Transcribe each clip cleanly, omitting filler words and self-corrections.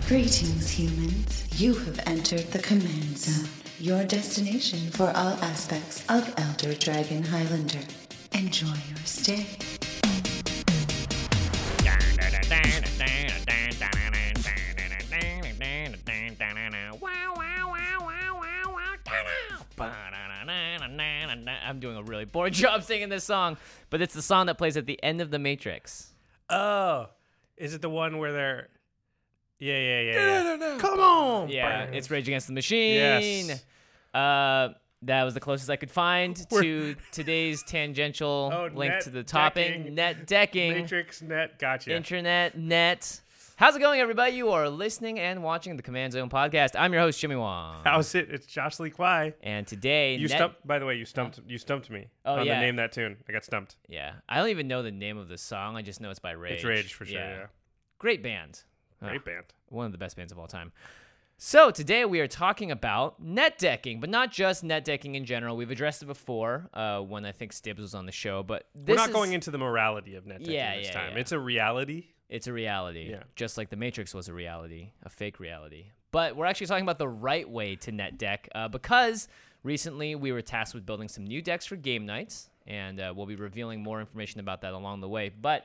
Greetings, humans. You have entered the Command Zone, your destination for all aspects of Elder Dragon Highlander. Enjoy your stay. I'm doing a really poor job singing this song, but it's the song that plays at the end of The Matrix. Oh, is it the one where they're... Yeah. Come on! Yeah, it's Rage Against the Machine. Yes. That was the closest I could find to today's tangential link net to the topping. decking. Net decking. Matrix Net, gotcha. Internet, net. How's it going, everybody? You are listening and watching the Command Zone podcast. I'm your host, Jimmy Wong. How's it? It's Josh Lee Kwai. And today... By the way, you stumped me Oh, on yeah. the Name That Tune. I got stumped. Yeah. I don't even know the name of the song. I just know it's by Rage. It's Rage for sure, yeah. Great band. Great band. One of the best bands of all time. So today we are talking about net decking, but not just net decking in general. We've addressed it before when I think Stibbs was on the show, but We're not going into the morality of net decking this time. Yeah. It's a reality. It's a reality, Yeah. just like The Matrix was a reality, a fake reality. But we're actually talking about the right way to net deck because recently we were tasked with building some new decks for game nights, and we'll be revealing more information about that along the way. But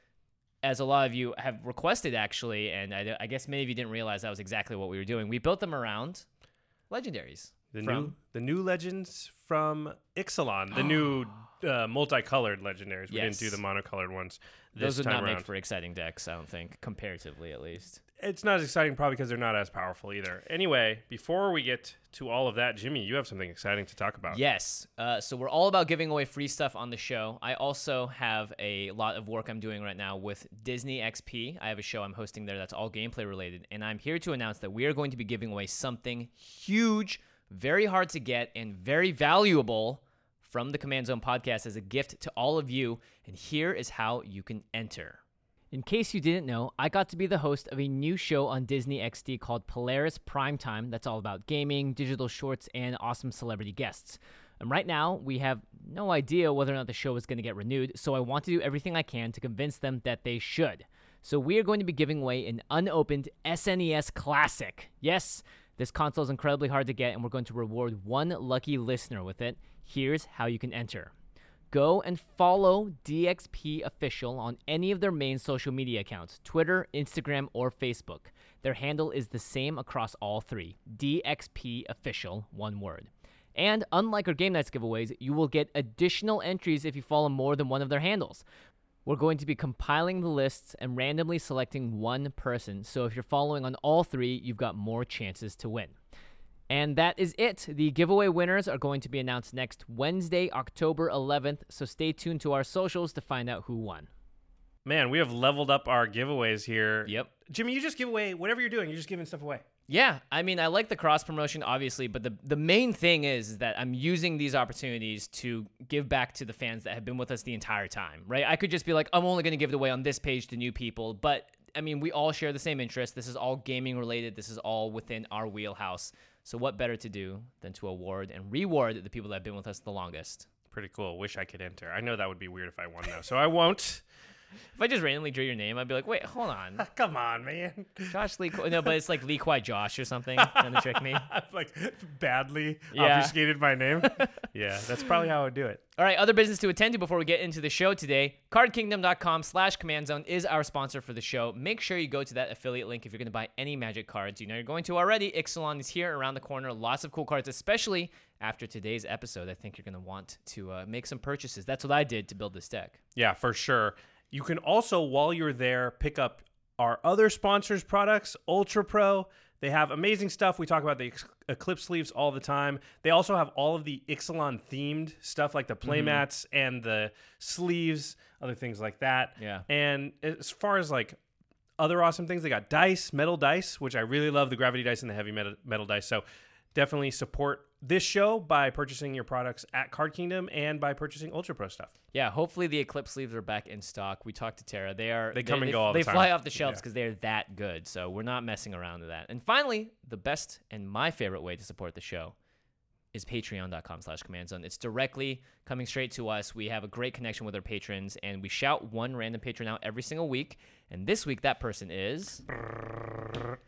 as a lot of you have requested, actually, and I guess many of you didn't realize that was exactly what we were doing. We built them around legendaries. The new legends from Ixalan, the new multicolored legendaries. We didn't do the monocolored ones this Those would time not around. make for exciting decks, I don't think, comparatively at least. It's not as exciting probably because they're not as powerful either. Anyway, before we get to all of that, Jimmy, you have something exciting to talk about. Yes. So we're all about giving away free stuff on the show. I also have a lot of work I'm doing right now with Disney XP. I have a show I'm hosting there that's all gameplay related, and I'm here to announce that we are going to be giving away something huge, very hard to get, and very valuable from the Command Zone podcast as a gift to all of you, and here is how you can enter. In case you didn't know, I got to be the host of a new show on Disney XD called Polaris Primetime that's all about gaming, digital shorts, and awesome celebrity guests. And right now, we have no idea whether or not the show is going to get renewed, so I want to do everything I can to convince them that they should. So we are going to be giving away an unopened SNES Classic. Yes, this console is incredibly hard to get, and we're going to reward one lucky listener with it. Here's how you can enter. Go and follow DXP Official on any of their main social media accounts, Twitter, Instagram, or Facebook. Their handle is the same across all three, DXP Official, one word. And unlike our Game Nights giveaways, you will get additional entries if you follow more than one of their handles. We're going to be compiling the lists and randomly selecting one person, so if you're following on all three, you've got more chances to win. And that is it. The giveaway winners are going to be announced next Wednesday, October 11th, so stay tuned to our socials to find out who won. Man, we have leveled up our giveaways here. Yep. Jimmy, you just give away whatever you're doing. You're just giving stuff away. Yeah, I mean, I like the cross-promotion, obviously, but the main thing is that I'm using these opportunities to give back to the fans that have been with us the entire time, right? I could just be like, I'm only going to give it away on this page to new people, but, I mean, we all share the same interest. This is all gaming-related. This is all within our wheelhouse. So what better to do than to award and reward the people that have been with us the longest? Pretty cool. Wish I could enter. I know that would be weird if I won, though, so I won't. If I just randomly drew your name, I'd be like, wait, hold on. Come on, man. Josh Lee. No, but it's like Lee Kwai Josh or something. Trying to trick me. I've like badly Yeah. obfuscated my name. Yeah, that's probably how I would do it. All right, other business to attend to before we get into the show today. CardKingdom.com/CommandZone is our sponsor for the show. Make sure you go to that affiliate link if you're going to buy any Magic cards. You know you're going to already. Ixalan is here around the corner. Lots of cool cards, especially after today's episode. I think you're going to want to make some purchases. That's what I did to build this deck. Yeah, for sure. You can also, while you're there, pick up our other sponsors' products, Ultra Pro. They have amazing stuff. We talk about the Eclipse sleeves all the time. They also have all of the Ixalan themed stuff like the playmats and the sleeves, other things like that. Yeah. And as far as like other awesome things, they got dice, metal dice, which I really love, the gravity dice and the heavy metal dice. So definitely support this show by purchasing your products at Card Kingdom and by purchasing Ultra Pro stuff. Yeah, hopefully the Eclipse sleeves are back in stock. We talked to Tara. They come and go all the time. They fly off the shelves because they're that good. So we're not messing around with that. And finally, the best and my favorite way to support the show is patreon.com/CommandZone. It's directly coming straight to us. We have a great connection with our patrons, and we shout one random patron out every single week. And this week, that person is...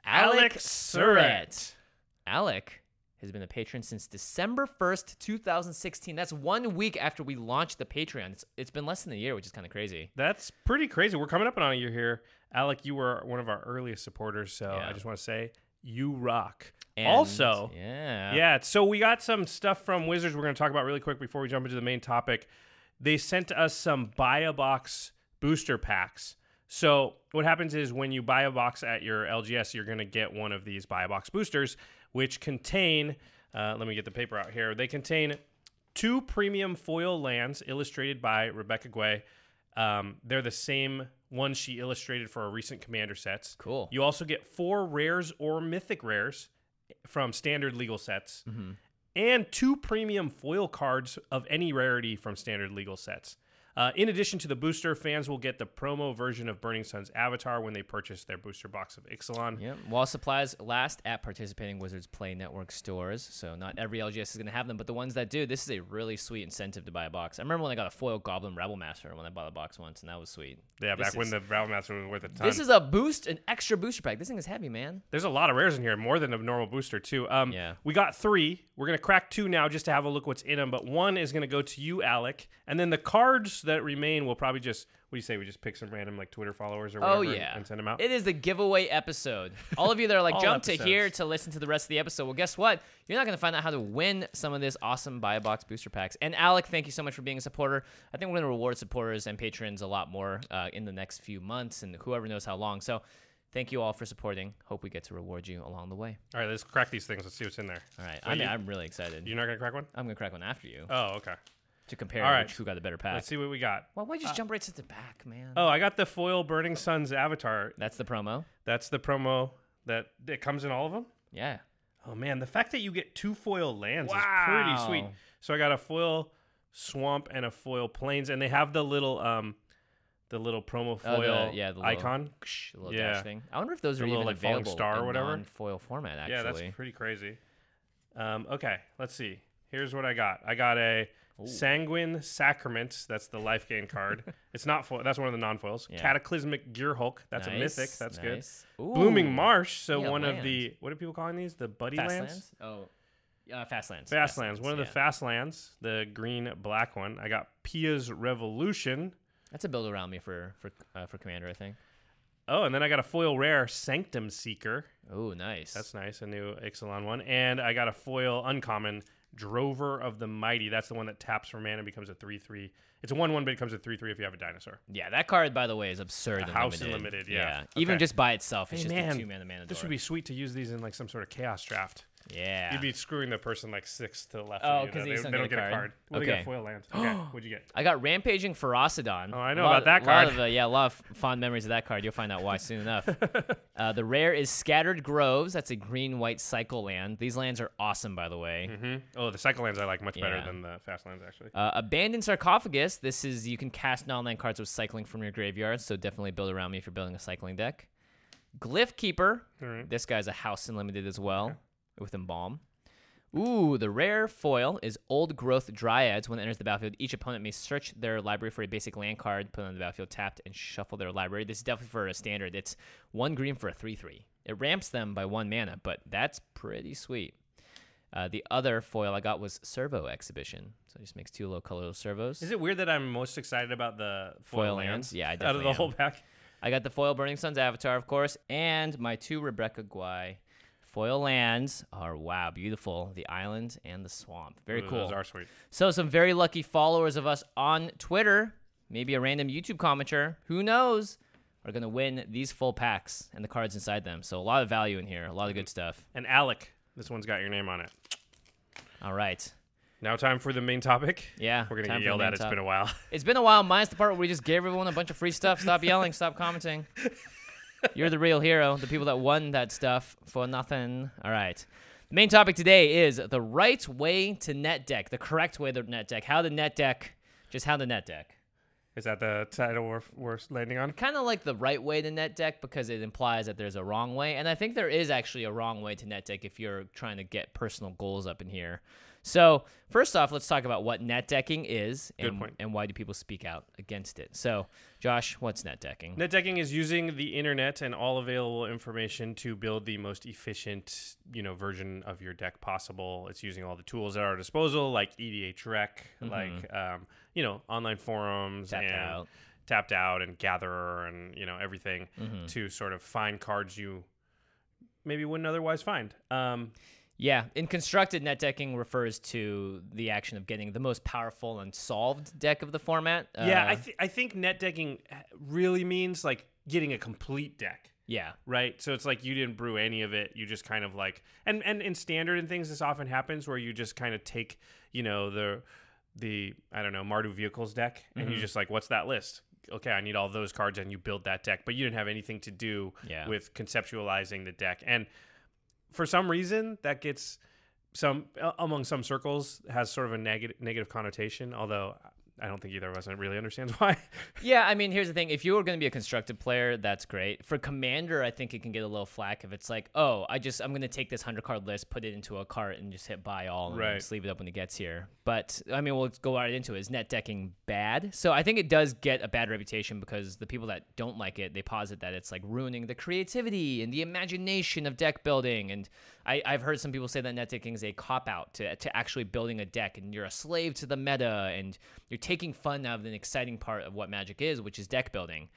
Alec Surratt. Alec has been a patron since December 1st, 2016. That's 1 week after we launched the Patreon. It's been less than a year, which is kind of crazy. That's pretty crazy. We're coming up on a year here. Alec, you were one of our earliest supporters, so I just want to say you rock. And, also, yeah. So we got some stuff from Wizards we're going to talk about really quick before we jump into the main topic. They sent us some buy a box booster packs. So what happens is when you buy a box at your LGS, you're going to get one of these buy a box boosters, which contain, let me get the paper out here. They contain 2 premium foil lands illustrated by Rebecca Guay. They're the same one she illustrated for our recent Commander sets. Cool. You also get 4 rares or mythic rares from standard legal sets, and 2 premium foil cards of any rarity from standard legal sets. In addition to the booster, fans will get the promo version of Burning Sun's Avatar when they purchase their booster box of Ixalan. Yep. While supplies last at participating Wizards Play Network stores, so not every LGS is going to have them, but the ones that do, this is a really sweet incentive to buy a box. I remember when I got a foil Goblin Rebel Master when I bought a box once, and that was sweet. Yeah, back when the Rebel Master was worth a ton. This is an extra booster pack. This thing is heavy, man. There's a lot of rares in here, more than a normal booster, too. Yeah. We got 3. We're going to crack 2 now just to have a look what's in them, but 1 is going to go to you, Alec, and then the cards that remain will probably just, what do you say, we just pick some random like Twitter followers or whatever and send them out? It is the giveaway episode. All of you that are like, All jump episodes. to here to listen to the rest of the episode. Well, guess what? You're not going to find out how to win some of this awesome buy a box booster packs. And Alec, thank you so much for being a supporter. I think we're going to reward supporters and patrons a lot more in the next few months and whoever knows how long. So thank you all for supporting. Hope we get to reward you along the way. All right, let's crack these things. Let's see what's in there. All right. Wait, I'm really excited. You're not going to crack one? I'm going to crack one after you Oh, okay. to compare All right. who got the better pack. Let's see what we got. Well, why'd you just jump right to the back, man? Oh, I got the foil Burning Sun's Avatar. That's the promo. That's the promo that it comes in all of them. Yeah. Oh man, the fact that you get 2 foil lands is Wow. pretty sweet. So I got a foil Swamp and a foil Plains, and they have the little promo foil the little, icon. The little Yeah. dash thing. I wonder if those The are little, even like, falling available star or in whatever. non-foil format, actually. Yeah, that's pretty crazy. Okay, let's see. Here's what I got. I got a Sanguine Sacraments. That's the life gain card. It's not foil. That's one of the non-foils. Yeah. Cataclysmic Gear Hulk. That's a Nice, mythic. That's good. nice. Ooh. Blooming Marsh. So Yeah, one of land. the, what are people calling these? The buddy Fast lands? lands? Oh, fast lands. Fast lands. One of the yeah. fast lands. The green black one. I got Pia's Revolution. That's a build around me for Commander, I think. Oh, and then I got a foil rare Sanctum Seeker. Oh, nice. That's nice. A new Ixalan one. And I got a foil uncommon Drover of the Mighty. That's the one that taps for mana and becomes a 3/3. It's a 1/1, but it becomes a 3/3 if you have a dinosaur. Yeah, that card, by the way, is absurd. A house unlimited, yeah. Even Okay. just by itself, it's Hey, just man, a 2-mana mana This door. would be sweet to use these in like some sort of chaos draft. Yeah. You'd be screwing the person like 6 to the left Oh, of you. 'cause though. they just They don't don't get get a a card. card. Well, Okay. they got foil lands. Okay, what'd you get? I got Rampaging Ferocidon. Oh, I know A lot about that of- lot card. of, a lot of fond memories of that card. You'll find out why soon enough. The rare is Scattered Groves. That's a green-white cycle land. These lands are awesome, by the way. Oh, the cycle lands I like much better Yeah. than the fast lands, actually. Abandoned Sarcophagus. This is, you can cast non-land cards with cycling from your graveyard, so definitely build around me if you're building a cycling deck. Glyph Keeper. All right. This guy's a house unlimited as well, with Embalm. Ooh, the rare foil is Old Growth Dryads. When it enters the battlefield, each opponent may search their library for a basic land card, put it on the battlefield tapped, and shuffle their library. This is definitely for a standard. It's 1 green for a 3/3. It ramps them by 1 mana, but that's pretty sweet. The other foil I got was Servo Exhibition. So it just makes 2 low colorless servos. Is it weird that I'm most excited about the foil lands? Yeah, I out of definitely the am. whole pack. I got the foil Burning Sun's Avatar, of course, and my 2 Rebecca Guay foil lands are, wow, beautiful. The island and the swamp. Very Ooh, cool. Those are sweet. So some very lucky followers of us on Twitter, maybe a random YouTube commenter, who knows, are going to win these full packs and the cards inside them. So a lot of value in here, a lot of good stuff. And Alec, this one's got your name on it. All right. Now time for the main topic. Yeah. We're going to time get for the yelled at. main It's top. been a while. It's been a while, minus the part where we just gave everyone a bunch of free stuff. Stop yelling. Stop commenting. You're the real hero, the people that won that stuff for nothing. All right. The main topic today is the right way to net deck, the correct way to net deck, how to net deck, just how to net deck. Is that the title we're landing on? Kind of like the right way to net deck because it implies that there's a wrong way. And I think there is actually a wrong way to net deck if you're trying to get personal goals up in here. So first off, let's talk about what net decking is Good point. and why do people speak out against it. So, Josh, what's net decking? Net decking is using the internet and all available information to build the most efficient, version of your deck possible. It's using all the tools at our disposal, like EDHREC, like online forums, Tapped Out and Gatherer, and everything to sort of find cards you maybe wouldn't otherwise find. Yeah, in constructed, net decking refers to the action of getting the most powerful and solved deck of the format. I think net decking really means like getting a complete deck. Yeah. Right? So it's like you didn't brew any of it. You just kind of like, and in standard and things, this often happens where you just kind of take, the I don't know, Mardu Vehicles deck, and you just like, what's that list? Okay, I need all those cards, and you build that deck. But you didn't have anything to do with conceptualizing the deck. And for some reason, that gets among some circles has sort of a negative connotation, although I don't think either of us really understands why. Yeah, I mean, here's the thing. If you were going to be a constructed player, that's great. For Commander, I think it can get a little flack if it's like, I'm going to take this 100-card list, put it into a cart, and just hit buy all, and just leave it up when it gets here. But, I mean, we'll go right into it. Is net decking bad? So I think it does get a bad reputation because the people that don't like it, they posit that it's like ruining the creativity and the imagination of deck building. And I've heard some people say that net decking is a cop-out to actually building a deck, and you're a slave to the meta, and you're taking fun out of an exciting part of what Magic is, which is deck building.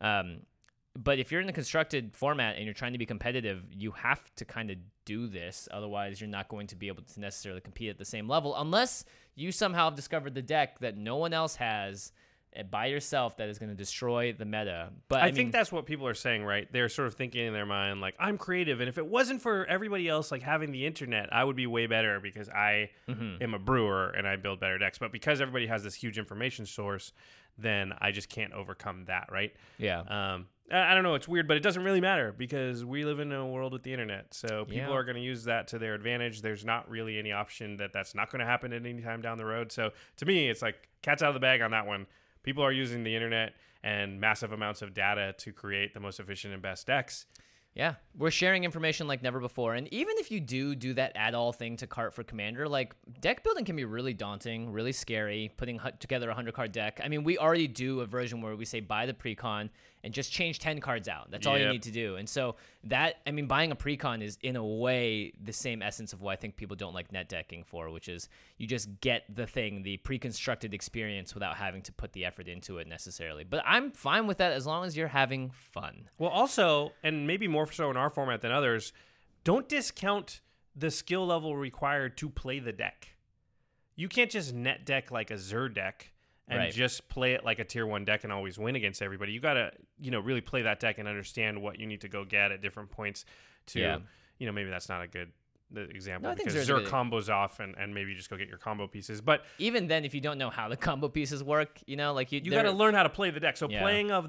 But if you're in the constructed format and you're trying to be competitive, you have to kind of do this. Otherwise, you're not going to be able to necessarily compete at the same level unless you somehow have discovered the deck that no one else has by yourself that is going to destroy the meta. But I think that's what people are saying, right? They're sort of thinking in their mind, like, I'm creative, and if it wasn't for everybody else like having the internet, I would be way better because I am a brewer and I build better decks. But because everybody has this huge information source, then I just can't overcome that, right? Yeah. I don't know. It's weird, but it doesn't really matter because we live in a world with the internet. So people are going to use that to their advantage. There's not really any option that's not going to happen at any time down the road. So to me, it's like cat's out of the bag on that one. People are using the internet and massive amounts of data to create the most efficient and best decks. Yeah, we're sharing information like never before. And even if you do that add-all thing to cart for Commander, like deck building can be really daunting, really scary, putting together a 100-card deck. I mean, we already do a version where we say buy the precon and just change 10 cards out. That's all you need to do. And so buying a precon is in a way the same essence of what I think people don't like net decking for, which is you just get the thing, the pre-constructed experience without having to put the effort into it necessarily. But I'm fine with that as long as you're having fun. Well, also, and maybe more so in our format than others, don't discount the skill level required to play the deck. You can't just net deck like a Xur deck and just play it like a tier 1 deck and always win against everybody. You got to, really play that deck and understand what you need to go get at different points to, maybe that's not a good example because Xur combos off and maybe just go get your combo pieces. But even then, if you don't know how the combo pieces work, you got to learn how to play the deck. So playing of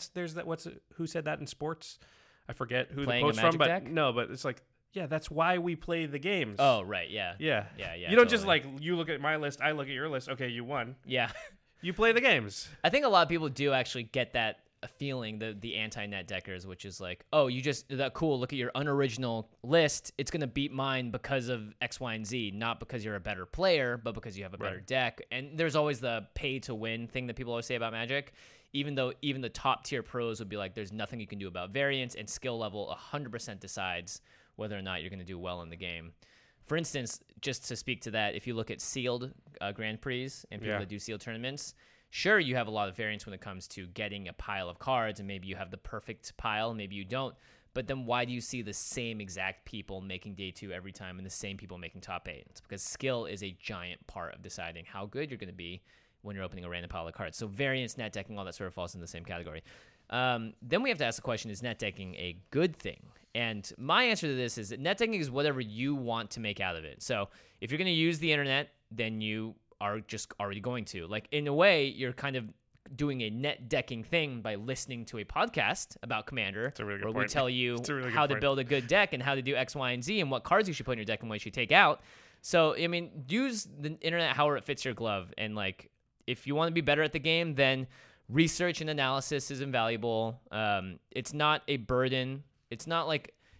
who said that in sports? I forget who playing the quote's from, but deck? No, but it's like, that's why we play the games. Oh, right, yeah. Yeah. You don't just you look at my list, I look at your list. Okay, you won. Yeah. You play the games. I think a lot of people do actually get that feeling, the anti-net deckers, which is like, oh, you just, that cool, look at your unoriginal list. It's going to beat mine because of X, Y, and Z, not because you're a better player, but because you have a better deck. And there's always the pay to win thing that people always say about Magic. Even though even the top tier pros would be like, there's nothing you can do about variance, and skill level 100% decides whether or not you're going to do well in the game. For instance, just to speak to that, if you look at sealed Grand Prix and people that do sealed tournaments, sure, you have a lot of variance when it comes to getting a pile of cards, and maybe you have the perfect pile, maybe you don't. But then why do you see the same exact people making day 2 every time and the same people making top 8? It's because skill is a giant part of deciding how good you're going to be when you're opening a random pile of cards. So variance, net decking, all that sort of falls in the same category. Then we have to ask the question, is net decking a good thing? And my answer to this is that net decking is whatever you want to make out of it. So if you're going to use the internet, then you are just already going to. Like, in a way, you're kind of doing a net decking thing by listening to a podcast about Commander, where we tell you how to build a good deck and how to do X, Y, and Z and what cards you should put in your deck and what you should take out. So, I mean, use the internet however it fits your glove. And, like, if you want to be better at the game, then research and analysis is invaluable. It's not a burden. It's not like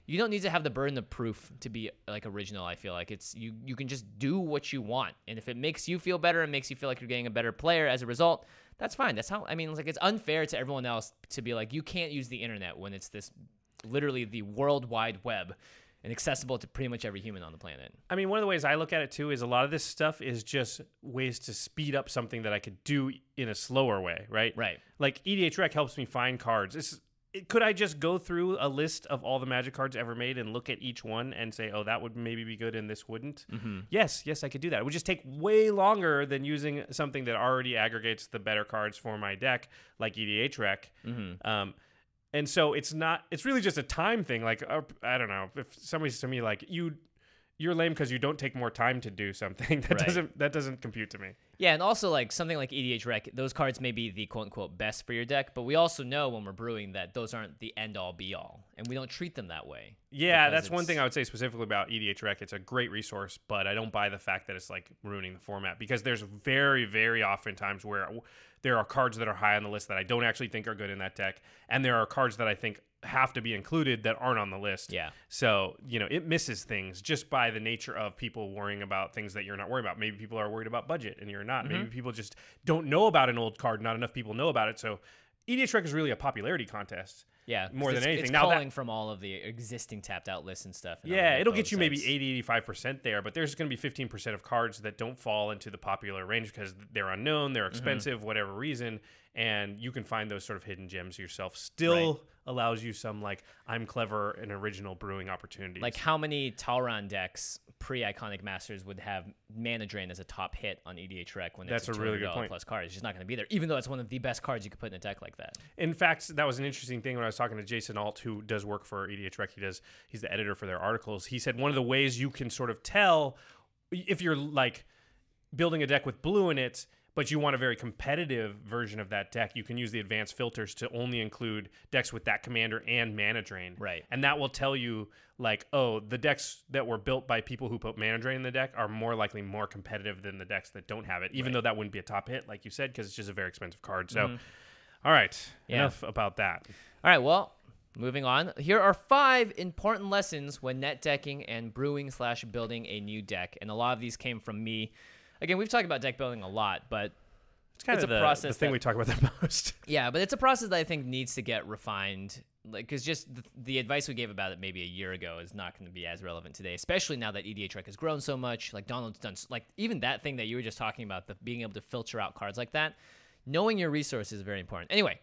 you don't need to have the burden of proof to be like original. I feel like it's you can just do what you want, and if it makes you feel better and makes you feel like you're getting a better player as a result, that's fine. That's how I mean. Like, it's unfair to everyone else to be like, you can't use the internet when it's this literally the World Wide Web and accessible to pretty much every human on the planet. I mean, one of the ways I look at it too is a lot of this stuff is just ways to speed up something that I could do in a slower way, right? Right. Like EDH Rec helps me find cards. Could I just go through a list of all the Magic cards ever made and look at each one and say, oh, that would maybe be good and this wouldn't? Mm-hmm. Yes, I could do that. It would just take way longer than using something that already aggregates the better cards for my deck, like EDH Rec. Mm-hmm. And so it's really just a time thing. Like, I don't know, if somebody says to me, like, you're lame because you don't take more time to do something. That doesn't compute to me. Yeah, and also like something like EDH Rec, those cards may be the quote-unquote best for your deck, but we also know when we're brewing that those aren't the end-all be-all, and we don't treat them that way. Yeah, that's one thing I would say specifically about EDH Rec. It's a great resource, but I don't buy the fact that it's like ruining the format, because there's very, very often times where there are cards that are high on the list that I don't actually think are good in that deck, and there are cards that I think have to be included that aren't on the list. Yeah. So, it misses things just by the nature of people worrying about things that you're not worried about. Maybe people are worried about budget and you're not. Mm-hmm. Maybe people just don't know about an old card. Not enough people know about it. So EDH Rec is really a popularity contest. Yeah. More than anything. It's Now calling from all of the existing tapped out lists and stuff. And yeah, other it'll get you maybe sites. 80-85% there, but there's going to be 15% of cards that don't fall into the popular range because they're unknown, they're expensive, whatever reason, and you can find those sort of hidden gems yourself. Still allows you some, like, I'm clever and original brewing opportunities. Like, how many Talron decks pre-Iconic Masters would have Mana Drain as a top hit on EDH Rec when That's it's a really good point. plus card? It's just not going to be there, even though it's one of the best cards you could put in a deck like that. In fact, that was an interesting thing when I was talking to Jason Alt, who does work for EDH Rec. He's the editor for their articles. He said one of the ways you can sort of tell if you're like building a deck with blue in it, but you want a very competitive version of that deck, you can use the advanced filters to only include decks with that commander and Mana Drain. Right. And that will tell you, like, oh, the decks that were built by people who put Mana Drain in the deck are more likely more competitive than the decks that don't have it, even though that wouldn't be a top hit, like you said, because it's just a very expensive card. So, all right, enough about that. All right, well, moving on. Here are 5 important lessons when net decking and brewing/building a new deck. And a lot of these came from me. Again, we've talked about deck building a lot, but it's kind of a process the thing we talk about the most. Yeah, but it's a process that I think needs to get refined. Like, because just the advice we gave about it maybe a year ago is not going to be as relevant today, especially now that EDH Rec has grown so much. Like, Donald's done, like, even that thing that you were just talking about, being able to filter out cards like that, knowing your resources is very important. Anyway,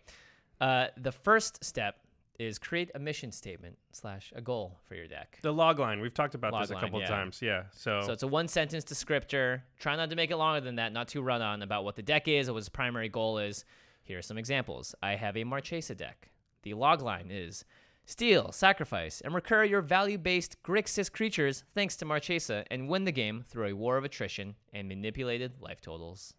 the first step is create a mission statement / a goal for your deck. The log line. We've talked about this a Logline, couple of times. Yeah. So it's a 1-sentence descriptor. Try not to make it longer than that, not too run on about what the deck is or what its primary goal is. Here are some examples. I have a Marchesa deck. The log line is steal, sacrifice, and recur your value-based Grixis creatures thanks to Marchesa and win the game through a war of attrition and manipulated life totals.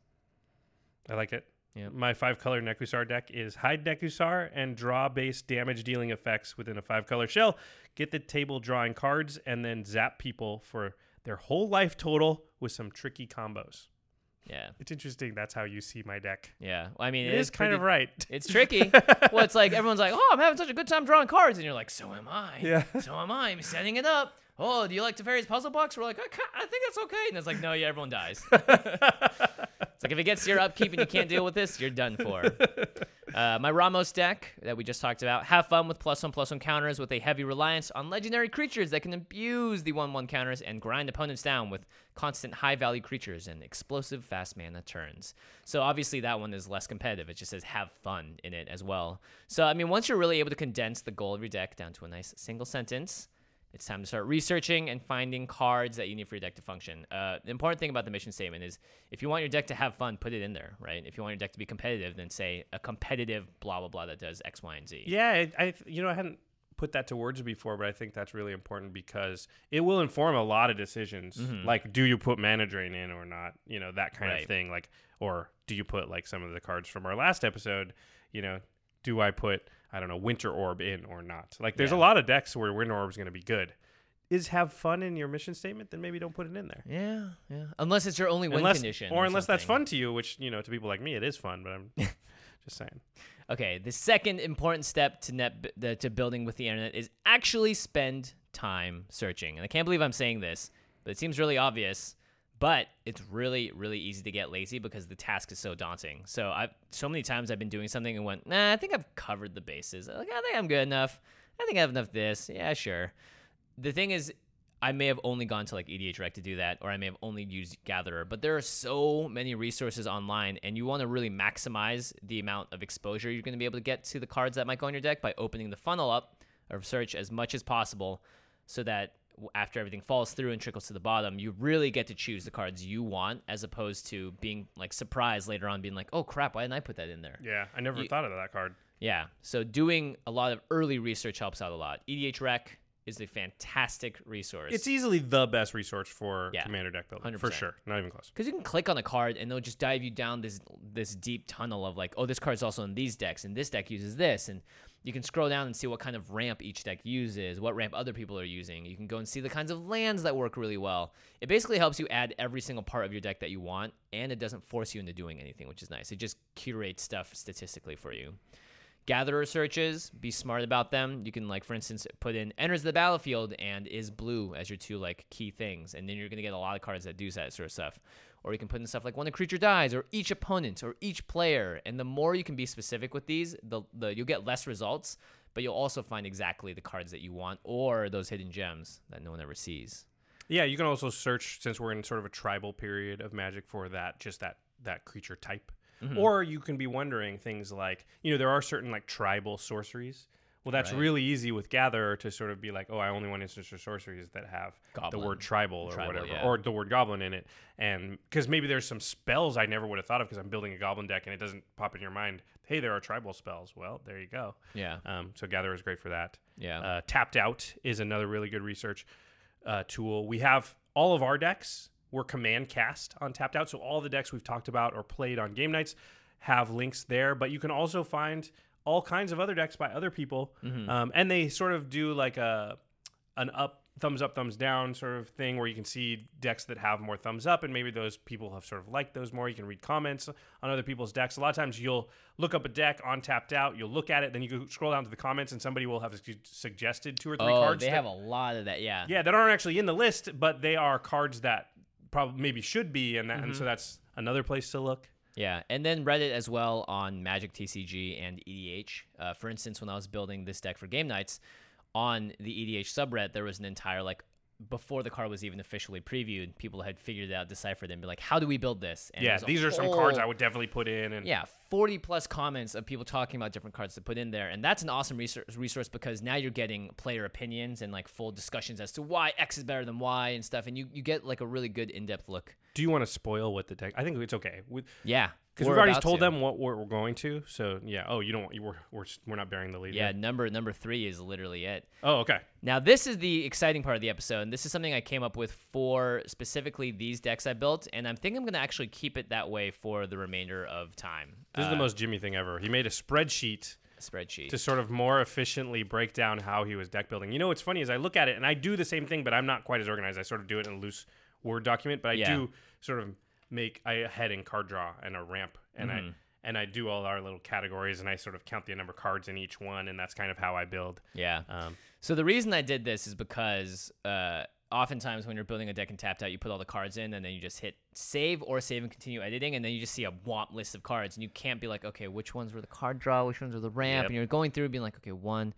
I like it. Yep. My 5-color Nekusar deck is hide Nekusar and draw-based damage-dealing effects within a 5-color shell. Get the table drawing cards and then zap people for their whole life total with some tricky combos. Yeah. It's interesting that's how you see my deck. Yeah. Well, I mean, it is kind of right. It's tricky. Well, it's like everyone's like, oh, I'm having such a good time drawing cards. And you're like, so am I. Yeah. So am I. I'm setting it up. Oh, do you like Teferi's Puzzle Box? We're like, I think that's okay. And it's like, no, yeah, everyone dies. It's like, if it gets to your upkeep and you can't deal with this, you're done for. My Ramos deck that we just talked about. Have fun with +1/+1 counters with a heavy reliance on legendary creatures that can abuse the 1/1 counters and grind opponents down with constant high-value creatures and explosive fast mana turns. So obviously that one is less competitive. It just says have fun in it as well. So, I mean, once you're really able to condense the goal of your deck down to a nice single sentence, it's time to start researching and finding cards that you need for your deck to function. The important thing about the mission statement is if you want your deck to have fun, put it in there, right? If you want your deck to be competitive, then say a competitive blah, blah, blah that does X, Y, and Z. Yeah, I hadn't put that to words before, but I think that's really important because it will inform a lot of decisions. Mm-hmm. Like, do you put Mana Drain in or not? You know, that kind Right. of thing. Like, or do you put, like, some of the cards from our last episode, you know, do I put, I don't know, Winter Orb in or not? Like, there's a lot of decks where Winter Orb is going to be good. Is have fun in your mission statement, then maybe don't put it in there. Yeah. Unless it's your only win condition. Or unless that's something. fun to you, which, you know, to people like me, it is fun, but I'm just saying. Okay, the second important step to building with the internet is actually spend time searching. And I can't believe I'm saying this, but it seems really obvious. But it's really, really easy to get lazy because the task is so daunting. So many times I've been doing something and went, nah, I think I've covered the bases. Like, I think I'm good enough. I think I have enough of this. Yeah, sure. The thing is, I may have only gone to like EDHREC to do that, or I may have only used Gatherer, but there are so many resources online, and you want to really maximize the amount of exposure you're going to be able to get to the cards that might go in your deck by opening the funnel up of search as much as possible, so that after everything falls through and trickles to the bottom, you really get to choose the cards you want, as opposed to being like surprised later on, being like, oh crap, why didn't I put that in there? Yeah, I never thought of that card. Yeah, so doing a lot of early research helps out a lot. EDHREC is a fantastic resource. It's easily the best resource for Commander deck building, 100%. for sure. Not even close. Because you can click on a card and they'll just dive you down this deep tunnel of like, oh, this card's also in these decks, and this deck uses this, and you can scroll down and see what kind of ramp each deck uses, what ramp other people are using. You can go and see the kinds of lands that work really well. It basically helps you add every single part of your deck that you want, and it doesn't force you into doing anything, which is nice. It just curates stuff statistically for you. Gatherer searches, be smart about them. You can, like, for instance, put in enters the battlefield and is blue as your two, like, key things, and then you're going to get a lot of cards that do that sort of stuff. Or you can put in stuff like when a creature dies, or each opponent, or each player. And the more you can be specific with these, you'll get less results, but you'll also find exactly the cards that you want, or those hidden gems that no one ever sees. Yeah, you can also search, since we're in sort of a tribal period of Magic, for that creature type. Mm-hmm. Or you can be wondering things like, there are certain like tribal sorceries. Well, that's really easy with Gatherer to sort of be like, oh, I only want instants or sorceries that have the word tribal or whatever, or the word goblin in it. And because maybe there's some spells I never would have thought of because I'm building a goblin deck and it doesn't pop in your mind, hey, there are tribal spells. Well, there you go. Yeah. So Gatherer is great for that. Yeah. Tapped Out is another really good research tool. We have all of our decks. We're command cast on Tapped Out. So all the decks we've talked about or played on game nights have links there. But you can also find all kinds of other decks by other people. Mm-hmm. And they sort of do like an thumbs up, thumbs down sort of thing where you can see decks that have more thumbs up. And maybe those people have sort of liked those more. You can read comments on other people's decks. A lot of times you'll look up a deck on Tapped Out. You'll look at it. Then you can scroll down to the comments and somebody will have suggested 2 or 3 cards. They have a lot of that, yeah. Yeah, that aren't actually in the list, but they are cards that probably maybe should be in that, and so that's another place to look. Yeah, and then Reddit as well on Magic TCG and EDH. For instance, when I was building this deck for game nights, on the EDH subreddit, there was an entire, like, before the card was even officially previewed, people had figured it out, deciphered it, and be like, how do we build this? And yeah, these are some cards I would definitely put in. And 40 plus comments of people talking about different cards to put in there. And that's an awesome resource because now you're getting player opinions and like full discussions as to why X is better than Y and stuff. And you get like a really good in-depth look. Do you want to spoil what the deck? I think it's okay. Because we've already told them what we're going to. So yeah. Oh, you don't. We're not bearing the lead. Yeah. Number 3 is literally it. Oh, okay. Now this is the exciting part of the episode, and this is something I came up with for specifically these decks I built, and I'm thinking I'm going to actually keep it that way for the remainder of time. This is the most Jimmy thing ever. He made a spreadsheet to sort of more efficiently break down how he was deck building. What's funny is I look at it and I do the same thing, but I'm not quite as organized. I sort of do it in a loose Word document, but I do sort of make a heading, card draw, and a ramp, and I do all our little categories, and I sort of count the number of cards in each one, and that's kind of how I build. Yeah. So the reason I did this is because oftentimes when you're building a deck in Tapped Out, you put all the cards in, and then you just hit save and continue editing, and then you just see a womp list of cards, and you can't be like, okay, which ones were the card draw, which ones were the ramp, and you're going through being like, okay, 1,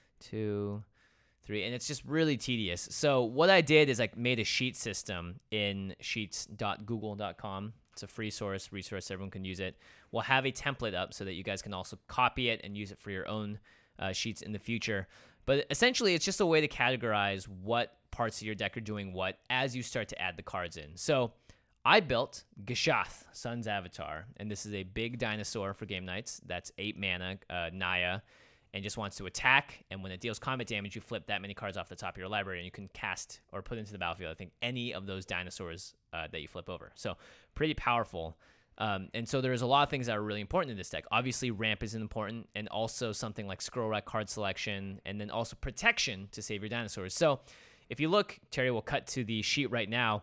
2, 3, and it's just really tedious. So what I did is I made a sheet system in sheets.google.com. It's a free resource. Everyone can use it. We'll have a template up so that you guys can also copy it and use it for your own sheets in the future. But essentially, it's just a way to categorize what parts of your deck are doing what as you start to add the cards in. So I built Gishath, Sun's Avatar, and this is a big dinosaur for game nights. That's 8 mana, Naya, and just wants to attack. And when it deals combat damage, you flip that many cards off the top of your library, and you can cast or put into the battlefield, I think, any of those dinosaurs that you flip over. So pretty powerful. And so there's a lot of things that are really important in this deck. Obviously, ramp is important, and also something like scroll rack card selection, and then also protection to save your dinosaurs. So if you look, Terry will cut to the sheet right now.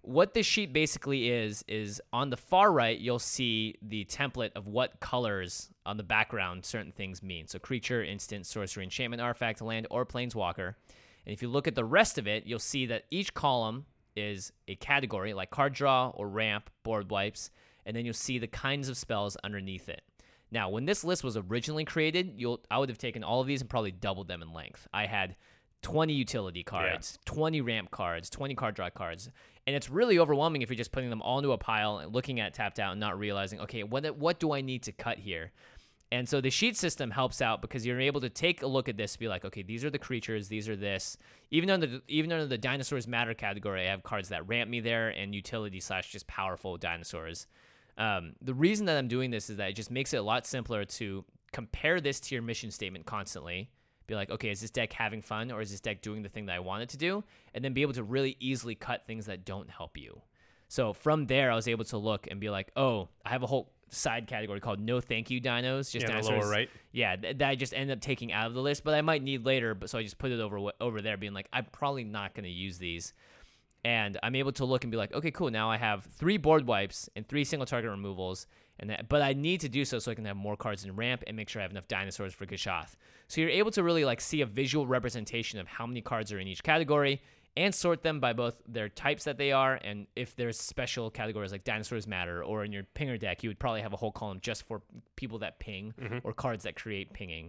what this sheet basically is on the far right, you'll see the template of what colors on the background certain things mean. So creature, instant, sorcery, enchantment, artifact, land, or planeswalker. And if you look at the rest of it, you'll see that each column is a category like card draw or ramp, board wipes, and then you'll see the kinds of spells underneath it. Now, when this list was originally created, I would have taken all of these and probably doubled them in length. I had 20 utility cards, 20 ramp cards, 20 card draw cards. And it's really overwhelming if you're just putting them all into a pile and looking at tapped out and not realizing, okay, what do I need to cut here? And so the sheet system helps out because you're able to take a look at this and be like, okay, these are the creatures, these are this. Even under the dinosaurs matter category, I have cards that ramp me there and utility / just powerful dinosaurs. The reason that I'm doing this is that it just makes it a lot simpler to compare this to your mission statement constantly. Be like, okay, is this deck having fun or is this deck doing the thing that I want it to do? And then be able to really easily cut things that don't help you. So from there, I was able to look and be like, oh, I have a whole side category called no thank you dinos. Just the lower right. Yeah, that I just ended up taking out of the list, but I might need later. But so I just put it over there being like, I'm probably not going to use these. And I'm able to look and be like, okay, cool. Now I have 3 board wipes and 3 single target removals. But I need to do so I can have more cards in ramp and make sure I have enough dinosaurs for Gishath. So you're able to really like see a visual representation of how many cards are in each category and sort them by both their types that they are and if there's special categories like dinosaurs matter, or in your pinger deck, you would probably have a whole column just for people that ping or cards that create pinging.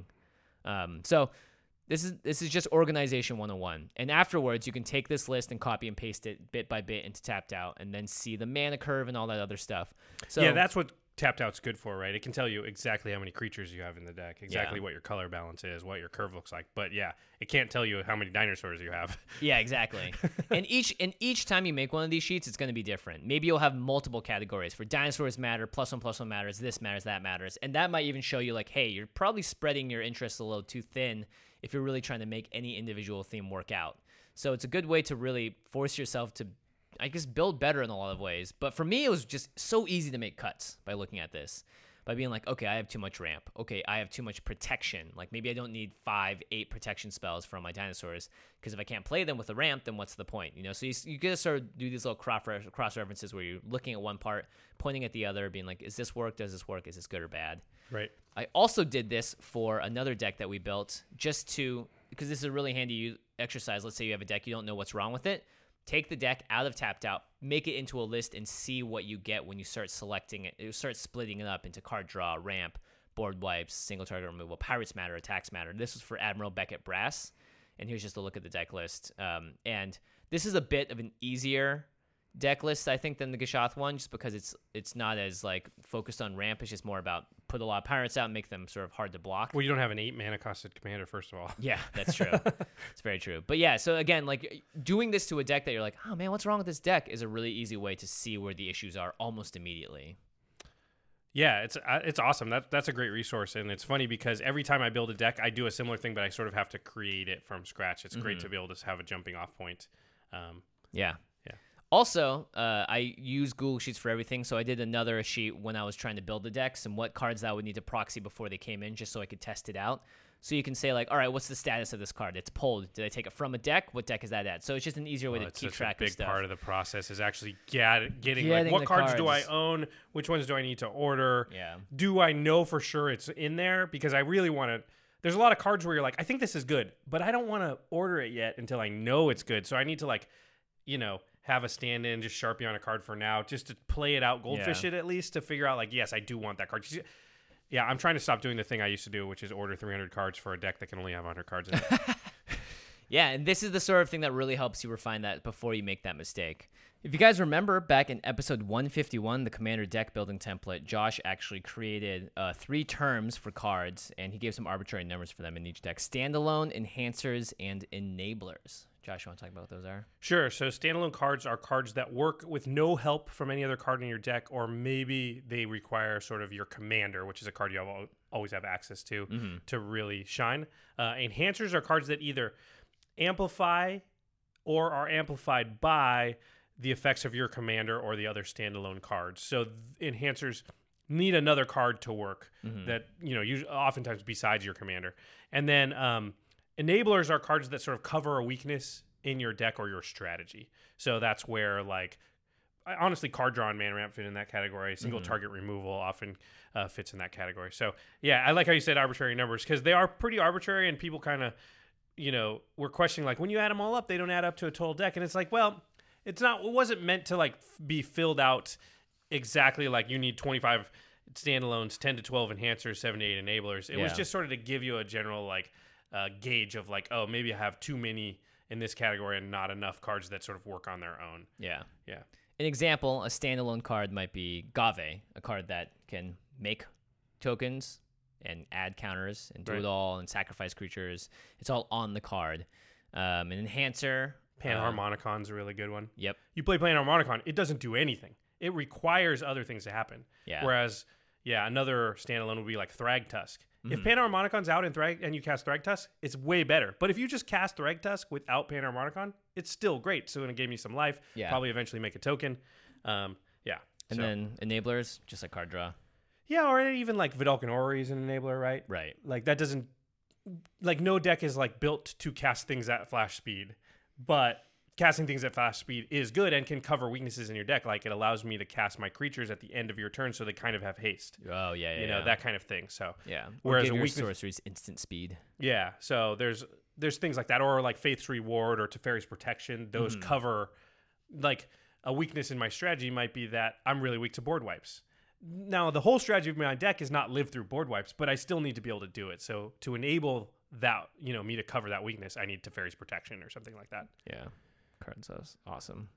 So this is just organization 101. And afterwards, you can take this list and copy and paste it bit by bit into Tapped Out and then see the mana curve and all that other stuff. So yeah, that's what Tapped Out's good for, right? It can tell you exactly how many creatures you have in the deck, exactly what your color balance is, what your curve looks like. But yeah, it can't tell you how many dinosaurs you have. Yeah, exactly. and each time you make one of these sheets, it's going to be different. Maybe you'll have multiple categories for dinosaurs matter, +1/+1 matters, this matters, that matters. And that might even show you like, hey, you're probably spreading your interests a little too thin if you're really trying to make any individual theme work out. So it's a good way to really force yourself to, I guess, build better in a lot of ways. But for me, it was just so easy to make cuts by looking at this, by being like, okay, I have too much ramp. Okay, I have too much protection. Like maybe I don't need 5-8 protection spells from my dinosaurs, because if I can't play them with a ramp, then what's the point? You know, so you gotta sort of do these little cross references where you're looking at one part, pointing at the other, being like, is this work? Does this work? Is this good or bad? Right. I also did this for another deck that we built because this is a really handy exercise. Let's say you have a deck, you don't know what's wrong with it. Take the deck out of Tapped Out, make it into a list, and see what you get when you start selecting it. You start splitting it up into card draw, ramp, board wipes, single target removal, pirates matter, attacks matter. This was for Admiral Beckett Brass, and here's just a look at the deck list. And this is a bit of an easier deck list, I think, than the Gishath one, just because it's not as like focused on ramp. It's just more about put a lot of pirates out and make them sort of hard to block. Well, you don't have an 8 mana costed commander, first of all. Yeah, that's true. It's very true. But yeah, so again, like doing this to a deck that you're like, oh man, what's wrong with this deck, is a really easy way to see where the issues are almost immediately. Yeah, it's awesome. That's a great resource, and it's funny because every time I build a deck, I do a similar thing, but I sort of have to create it from scratch. It's great to be able to have a jumping off point. Yeah. Also, I use Google Sheets for everything, so I did another sheet when I was trying to build the decks and what cards I would need to proxy before they came in, just so I could test it out. So you can say like, all right, what's the status of this card? It's pulled. Did I take it from a deck? What deck is that at? So it's just an easier way to keep track of stuff. A big part of the process is actually getting like, what cards do I own? Which ones do I need to order? Yeah. Do I know for sure it's in there? Because I really want to. There's a lot of cards where you're like, I think this is good, but I don't want to order it yet until I know it's good. So I need to like, have a stand-in, just Sharpie on a card for now, just to play it out, goldfish it at least, to figure out like, yes, I do want that card. Yeah, I'm trying to stop doing the thing I used to do, which is order 300 cards for a deck that can only have 100 cards in it. Yeah, and this is the sort of thing that really helps you refine that before you make that mistake. If you guys remember, back in episode 151, the Commander deck building template, Josh actually created 3 terms for cards, and he gave some arbitrary numbers for them in each deck: standalone, enhancers, and enablers. Josh, you want to talk about what those are? Sure. So standalone cards are cards that work with no help from any other card in your deck, or maybe they require sort of your commander, which is a card you always have access to really shine. Enhancers are cards that either amplify or are amplified by the effects of your commander or the other standalone cards. So enhancers need another card to work that, usually, oftentimes besides your commander. And then enablers are cards that sort of cover a weakness in your deck or your strategy. So that's where like honestly, card draw and mana ramp fit in that category. Single target removal often fits in that category. So yeah, I like how you said arbitrary numbers, because they are pretty arbitrary, and people kind of, were questioning, like, when you add them all up, they don't add up to a total deck. And it's like, well, it wasn't meant to like be filled out exactly like you need 25 standalones, 10 to 12 enhancers, 7 to 8 enablers. It was just sort of to give you a general like gauge of like, oh, maybe I have too many in this category and not enough cards that sort of work on their own. Yeah. Yeah. An example, a standalone card might be Gave, a card that can make tokens and add counters and do it all and sacrifice creatures. It's all on the card. An enhancer. Panharmonicon's a really good one. Yep. You play Panharmonicon, it doesn't do anything. It requires other things to happen. Yeah. Whereas, another standalone would be like Thragtusk. If Panharmonicon's out and you cast Thragtusk, it's way better. But if you just cast Thragtusk without Panharmonicon, it's still great. So it gave me some life. Yeah. Probably eventually make a token. And then enablers, just like card draw. Yeah, or even like Vidalcan Orrery is an enabler, right? Right. Like that doesn't, like no deck is like built to cast things at flash speed, but casting things at flash speed is good and can cover weaknesses in your deck. Like it allows me to cast my creatures at the end of your turn, so they kind of have haste. Oh yeah, you know, that kind of thing. So yeah. Whereas a weakness, sorcery's instant speed. Yeah. So there's things like that, or like Faith's Reward or Teferi's Protection. Those cover, like a weakness in my strategy might be that I'm really weak to board wipes. Now the whole strategy of my deck is not live through board wipes, but I still need to be able to do it. So to enable that, me to cover that weakness, I need Teferi's Protection or something like that. Yeah. Cards awesome.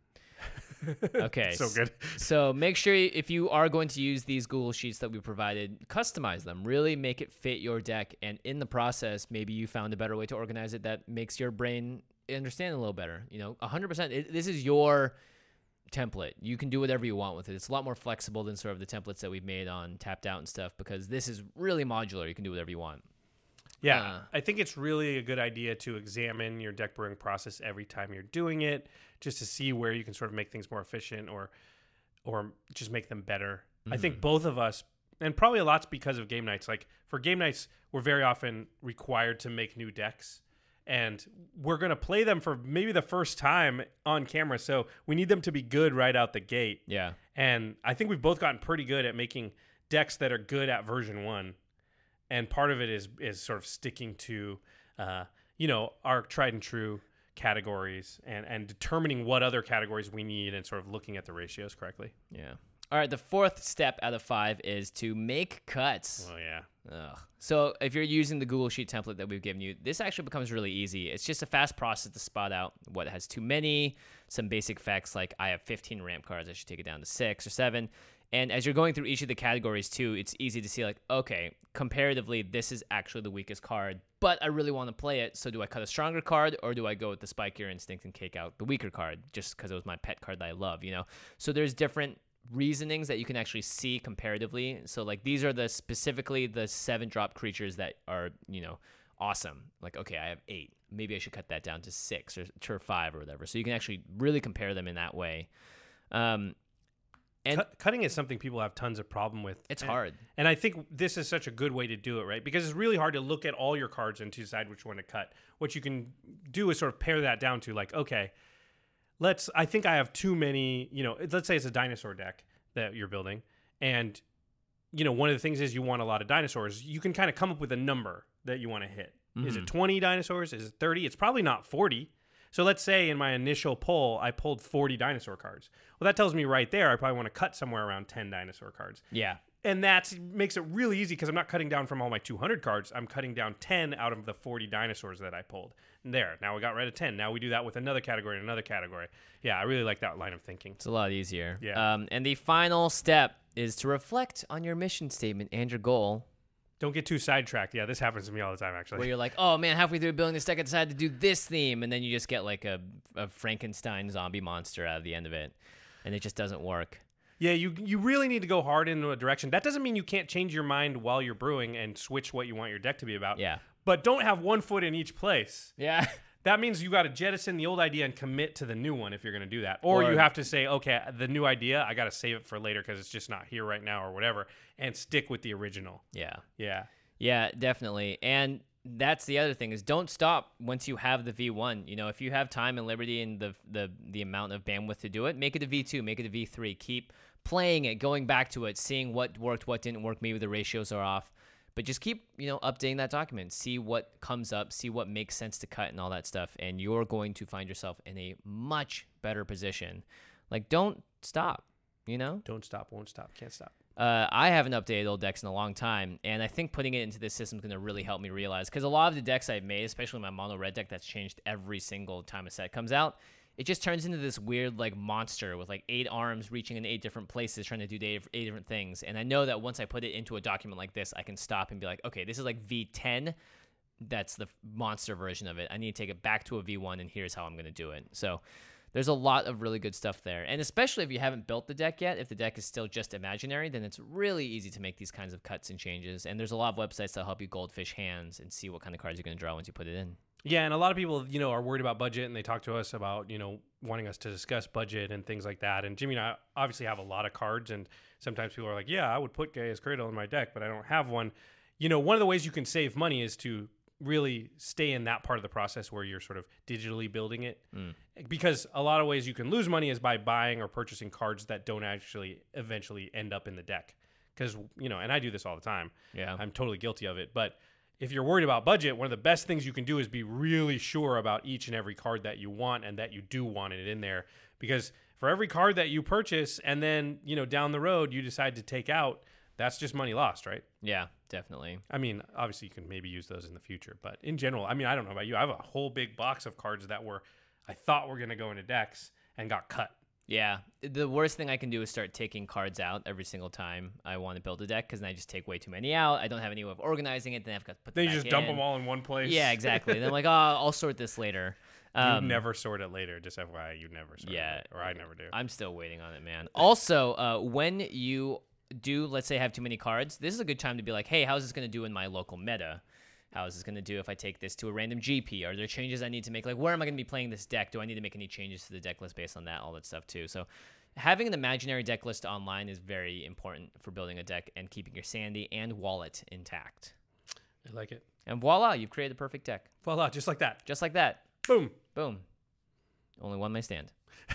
Okay. So good. So make sure if you are going to use these Google Sheets that we provided, customize them. Really make it fit your deck. And in the process, maybe you found a better way to organize it that makes your brain understand a little better. 100%. This is your template. You can do whatever you want with it. It's a lot more flexible than sort of the templates that we've made on Tapped Out and stuff, because this is really modular. You can do whatever you want. Yeah, I think it's really a good idea to examine your deck brewing process every time you're doing it, just to see where you can sort of make things more efficient or just make them better. I think both of us, and probably a lot's because of game nights. Like for game nights, we're very often required to make new decks, and we're going to play them for maybe the first time on camera. So we need them to be good right out the gate. Yeah. And I think we've both gotten pretty good at making decks that are good at version 1. And part of it is sort of sticking to, our tried and true categories and determining what other categories we need and sort of looking at the ratios correctly. Yeah. All right. The fourth step out of 5 is to make cuts. Oh, yeah. Ugh. So if you're using the Google Sheet template that we've given you, this actually becomes really easy. It's just a fast process to spot out what has too many, some basic facts like I have 15 ramp cards, I should take it down to 6 or 7. And as you're going through each of the categories too, it's easy to see like, okay, comparatively, this is actually the weakest card, but I really want to play it. So do I cut a stronger card, or do I go with the Spikier Instinct and take out the weaker card just because it was my pet card that I love, So there's different reasonings that you can actually see comparatively. So like these are specifically the 7-drop creatures that are, awesome. Like, okay, I have 8. Maybe I should cut that down to 6 or 5 or whatever. So you can actually really compare them in that way. And cutting is something people have tons of problem with. It's hard. And I think this is such a good way to do it, right? Because it's really hard to look at all your cards and to decide which one to cut. What you can do is sort of pare that down to like, okay, I think I have too many, let's say it's a dinosaur deck that you're building. And, one of the things is you want a lot of dinosaurs. You can kind of come up with a number that you want to hit. Mm-hmm. Is it 20 dinosaurs? Is it 30? It's probably not 40. So let's say in my initial poll, I pulled 40 dinosaur cards. Well, that tells me right there I probably want to cut somewhere around 10 dinosaur cards. Yeah. And that makes it really easy because I'm not cutting down from all my 200 cards. I'm cutting down 10 out of the 40 dinosaurs that I pulled. And there, now we got rid of 10. Now we do that with another category and another category. Yeah, I really like that line of thinking. It's a lot easier. Yeah. And the final step is to reflect on your mission statement and your goal. Don't get too sidetracked. Yeah, this happens to me all the time, actually. Where you're like, oh, man, halfway through building this deck, I decided to do this theme. And then you just get like a Frankenstein zombie monster out of the end of it. And it just doesn't work. Yeah, you really need to go hard into a direction. That doesn't mean you can't change your mind while you're brewing and switch what you want your deck to be about. Yeah. But don't have one foot in each place. Yeah. That means you got to jettison the old idea and commit to the new one if you're going to do that. Or you have to say, okay, the new idea, I got to save it for later because it's just not here right now or whatever, and stick with the original. Yeah. Yeah. Yeah, definitely. And that's the other thing is don't stop once you have the V1. You know, if you have time and liberty and the amount of bandwidth to do it, make it a V2, make it a V3. Keep playing it, going back to it, seeing what worked, what didn't work. Maybe the ratios are off. But just keep, updating that document. See what comes up, see what makes sense to cut and all that stuff. And you're going to find yourself in a much better position. Like, don't stop, Don't stop, won't stop, can't stop. I haven't updated old decks in a long time, and I think putting it into this system is going to really help me realize, because a lot of the decks I've made, especially my mono red deck that's changed every single time a set comes out, it just turns into this weird like monster with like 8 arms reaching in 8 different places trying to do 8 different things. And I know that once I put it into a document like this, I can stop and be like, okay, this is like V10. That's the monster version of it. I need to take it back to a V1, and here's how I'm going to do it. So there's a lot of really good stuff there. And especially if you haven't built the deck yet, if the deck is still just imaginary, then it's really easy to make these kinds of cuts and changes. And there's a lot of websites that help you goldfish hands and see what kind of cards you're going to draw once you put it in. Yeah, and a lot of people, are worried about budget, and they talk to us about, wanting us to discuss budget and things like that. And Jimmy and I obviously have a lot of cards, and sometimes people are like, yeah, I would put Gaia's Cradle in my deck, but I don't have one. One of the ways you can save money is to really stay in that part of the process where you're sort of digitally building it. Because a lot of ways you can lose money is by buying or purchasing cards that don't actually eventually end up in the deck. Because, and I do this all the time. Yeah. I'm totally guilty of it. But if you're worried about budget, one of the best things you can do is be really sure about each and every card that you want and that you do want it in there. Because for every card that you purchase and then, down the road you decide to take out, that's just money lost, right? Yeah, definitely. I mean, obviously you can maybe use those in the future, but in general, I don't know about you. I have a whole big box of cards that I thought were going to go into decks and got cut. Yeah, the worst thing I can do is start taking cards out every single time I want to build a deck, because then I just take way too many out. I don't have any way of organizing it. Then I've got to put them Then you back just dump in. them all in one place. Yeah, exactly. Then I'm like, I'll sort this later. You never sort it later. Just FYI, you never sort it later, or I never do. I'm still waiting on it, man. Also, when you do, let's say, have too many cards, this is a good time to be like, hey, how's this going to do in my local meta? How is this going to do if I take this to a random GP? Are there changes I need to make? Like, where am I going to be playing this deck? Do I need to make any changes to the deck list based on that? All that stuff, too. So having an imaginary deck list online is very important for building a deck and keeping your sanity and wallet intact. I like it. And voila, you've created the perfect deck. Voila, just like that. Just like that. Boom. Boom. Only one may stand.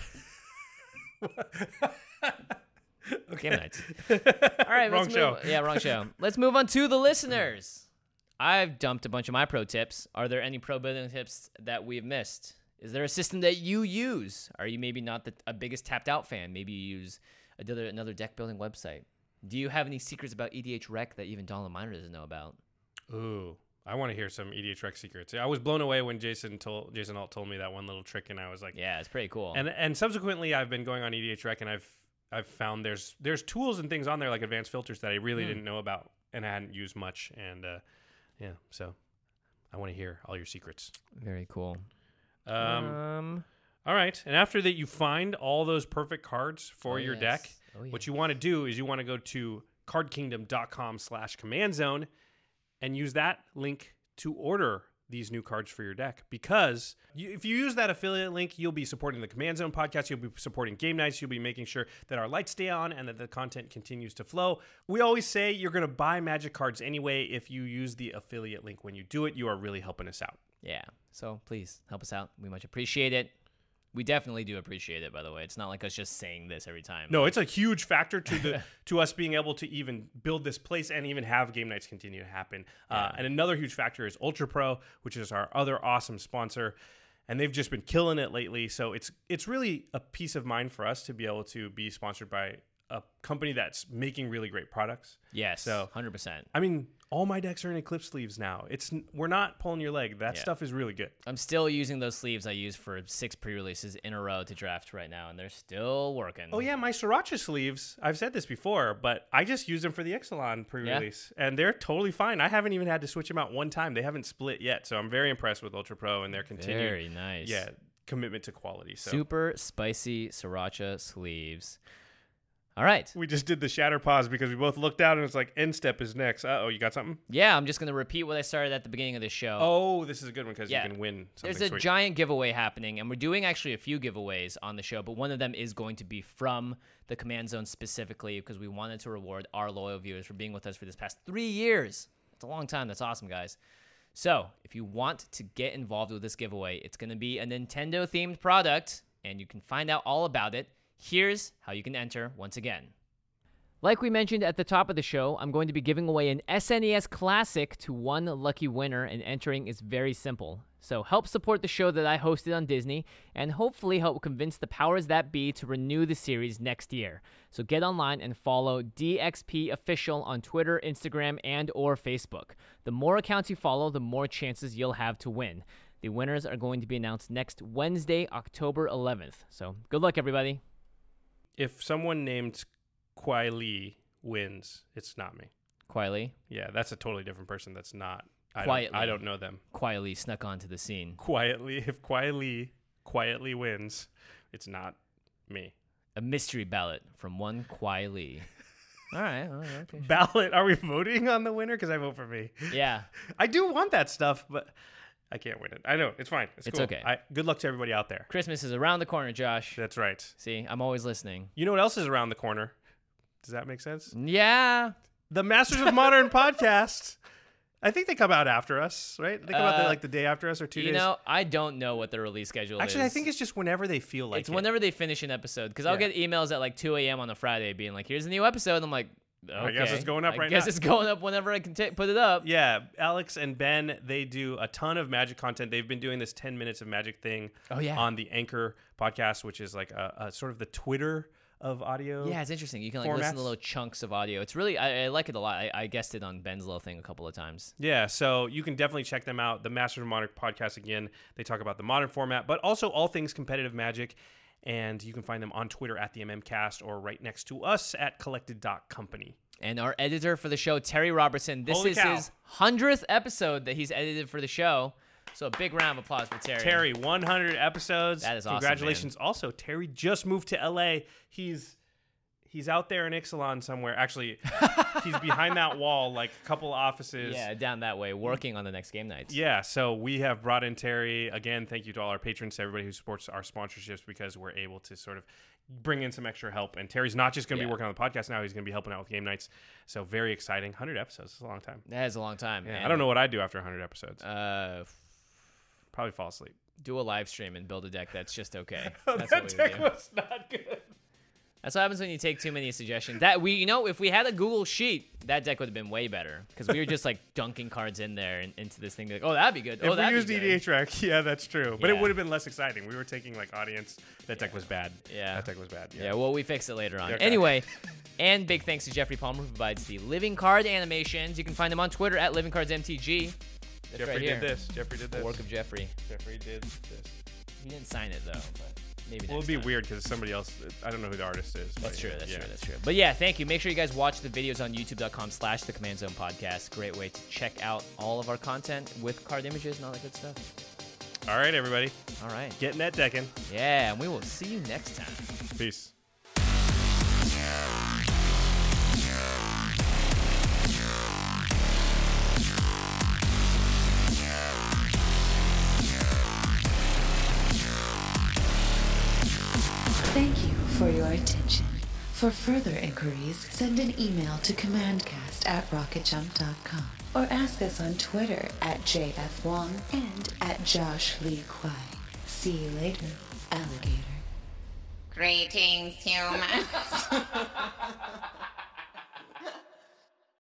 Okay. Game nights. All right, Wrong show. Yeah, wrong show. Let's move on to the listeners. I've dumped a bunch of my pro tips. Are there any pro building tips that we've missed? Is there a system that you use? Are you maybe not a biggest tapped out fan? Maybe you use another deck building website. Do you have any secrets about EDH Rec that even Donald Miner doesn't know about? Ooh, I want to hear some EDH Rec secrets. I was blown away when Jason Alt told me that one little trick, and I was like, yeah, it's pretty cool. And subsequently, I've been going on EDH Rec, and I've found there's tools and things on there like advanced filters that I really didn't know about and I hadn't used much, and yeah, so I want to hear all your secrets. Very cool. All right, and after that, you find all those perfect cards for your deck. Oh, yeah. What you want to do is you want to go to cardkingdom.com/command zone and use that link to order these new cards for your deck, because if you use that affiliate link, you'll be supporting the Command Zone podcast, you'll be supporting Game Nights, you'll be making sure that our lights stay on and that the content continues to flow. We always say you're going to buy Magic cards anyway. If you use the affiliate link when you do it, you are really helping us out. Yeah, so please help us out. We much appreciate it. We definitely do appreciate it, by the way. It's not like us just saying this every time. No, it's a huge factor to us being able to even build this place and even have Game Nights continue to happen. And another huge factor is Ultra Pro, which is our other awesome sponsor. And they've just been killing it lately. So it's really a peace of mind for us to be able to be sponsored by a company that's making really great products. Yes, so 100%. I mean, all my decks are in Eclipse sleeves now. We're not pulling your leg. That stuff is really good. I'm still using those sleeves I used for 6 pre-releases in a row to draft right now, and they're still working. Oh yeah, my Sriracha sleeves. I've said this before, but I just use them for the Ixalan pre-release, and they're totally fine. I haven't even had to switch them out one time. They haven't split yet, so I'm very impressed with Ultra Pro and their continued Very nice. Yeah, commitment to quality. So. Super spicy Sriracha sleeves. All right. We just did the shatter pause because we both looked out and it's like end step is next. Uh-oh, you got something? Yeah, I'm just going to repeat what I started at the beginning of the show. Oh, this is a good one because you can win something There's a sweet. giant giveaway happening, and we're doing actually a few giveaways on the show, but one of them is going to be from the Command Zone specifically because we wanted to reward our loyal viewers for being with us for this past 3 years. That's a long time. That's awesome, guys. So if you want to get involved with this giveaway, it's going to be a Nintendo-themed product, and you can find out all about it. Here's how you can enter once again. Like we mentioned at the top of the show, I'm going to be giving away an SNES Classic to one lucky winner, and entering is very simple. So help support the show that I hosted on Disney, and hopefully help convince the powers that be to renew the series next year. So get online and follow DXP Official on Twitter, Instagram, and or Facebook. The more accounts you follow, the more chances you'll have to win. The winners are going to be announced next Wednesday, October 11th. So good luck, everybody. If someone named Kwai Lee wins, it's not me. Kwai Lee? Yeah, that's a totally different person. That's not. Quietly. I don't know them. Kwai Lee snuck onto the scene. Quietly, if Kwai Lee quietly wins, it's not me. A mystery ballot from one Kwai Lee. All right. Okay. Ballot? Are we voting on the winner? Because I vote for me. Yeah. I do want that stuff, but I can't win it. I know. It's fine. It's cool. Okay. Good luck to everybody out there. Christmas is around the corner, Josh. That's right. See, I'm always listening. You know what else is around the corner? Does that make sense? Yeah. The Masters of Modern podcast. I think they come out after us, right? They come out the day after us or 2 days. You know, I don't know what the release schedule is. Actually, I think it's just whenever they feel like it's whenever they finish an episode. Because I'll get emails at like 2 a.m. on a Friday being like, here's a new episode. I'm like, okay. I guess it's going up right now. I guess it's going up whenever I can put it up. Yeah, Alex and Ben, they do a ton of Magic content. They've been doing this 10 minutes of Magic thing on the Anchor podcast, which is like a sort of the Twitter of audio. Yeah, it's interesting. You can like listen to little chunks of audio. It's really, I like it a lot. I guessed it on Ben's little thing a couple of times. Yeah, so you can definitely check them out. The Masters of Modern podcast, again, they talk about the modern format, but also all things competitive Magic. And you can find them on Twitter at the MMCast or right next to us at collected.company. And our editor for the show, Terry Robertson. This is his 100th episode that he's edited for the show. So a big round of applause for Terry. Terry, 100 episodes. That is awesome. Congratulations. Man. Also, Terry just moved to LA. He's out there in Ixalan somewhere. Actually, he's behind that wall, like a couple offices. Yeah, down that way, working on the next game nights. Yeah, so we have brought in Terry. Again, thank you to all our patrons, to everybody who supports our sponsorships, because we're able to sort of bring in some extra help. And Terry's not just going to be working on the podcast now. He's going to be helping out with game nights. So very exciting. 100 episodes. That's a long time. That is a long time. Yeah, I don't know what I'd do after 100 episodes. Probably fall asleep. Do a live stream and build a deck that's just okay. That's that deck was not good. That's what happens when you take too many suggestions. If we had a Google sheet, that deck would have been way better, because we were just like dunking cards in there and into this thing. Like, oh, that'd be good. If we used EDH Rec, yeah, that's true. But it would have been less exciting. We were taking like audience. That deck was bad. Yeah, that deck was bad. Yeah, well, we fixed it later on. Okay. Anyway, and big thanks to Jeffrey Palmer, who provides the living card animations. You can find him on Twitter at LivingCardsMTG. That's Jeffrey right here. did this. Jeffrey did this. The work of Jeffrey. Jeffrey did this. He didn't sign it though, but maybe. Well, it'd be weird because somebody else. I don't know who the artist is. That's true. That's true. But yeah, thank you. Make sure you guys watch the videos on YouTube.com/The Command Zone Podcast. Great way to check out all of our content with card images and all that good stuff. All right, everybody. All right. Get net decking. Yeah, and we will see you next time. Peace. Thank you for your attention. For further inquiries, send an email to commandcast@rocketjump.com or ask us on Twitter at JFWong and at Josh Lee Kwai. See you later, alligator. Greetings, humans.